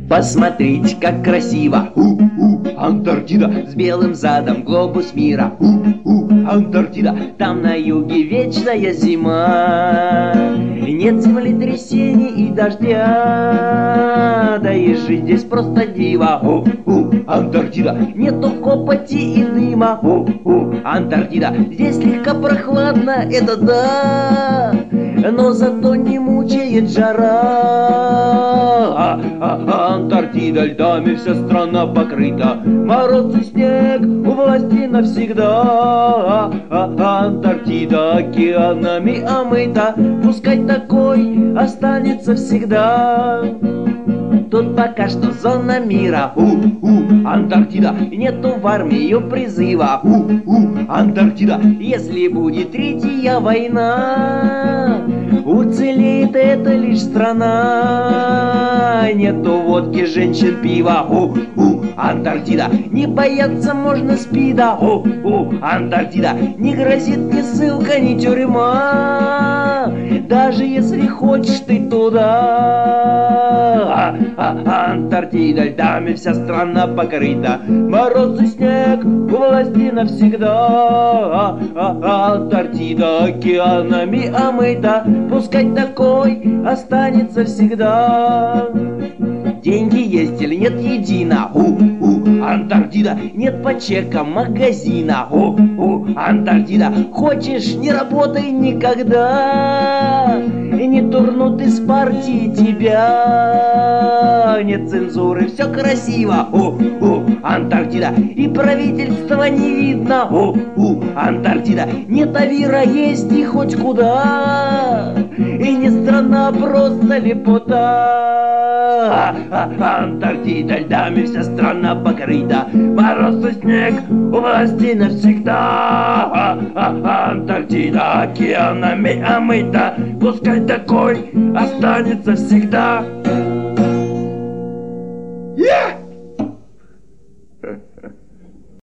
Посмотрите, как красиво. Антарктида с белым задом, глобус мира. Антарктида, там на юге вечная зима. Нет землетрясений и дождя, да и жить здесь просто диво. Антарктида, нету копоти и дыма. Антарктида, здесь слегка прохладно, это да, но зато не мучает жара. Антарктида, льдами вся страна покрыта, мороз и снег у власти навсегда. Антарктида океанами омыта, пускай такой останется всегда. Тут пока что зона мира. Антарктида, нету в армию призыва. Антарктида, если будет третья война, уцелеет это лишь страна. Нету водки, женщин, пива. Антарктида, не бояться можно спида. Антарктида, не грозит ни ссылка, ни тюрьма, даже если хочешь ты туда. Антарктида, льдами вся страна покрыта, мороз и снег у власти навсегда. Антарктида океанами омыта, пускай такой останется всегда. Деньги есть или нет едино. Антарктида, нет по чекам магазина. Антарктида, хочешь, не работай никогда, и не турнут из партии тебя. Нет цензуры, все красиво. Антарктида, и правительства не видно. Антарктида, нет авира, есть и хоть куда, и не страна, просто лепота. Антарктида, льдами вся страна покрыта, мороз и снег у власти навсегда. Антарктида океанами омыта, пускай такой останется всегда. Yeah!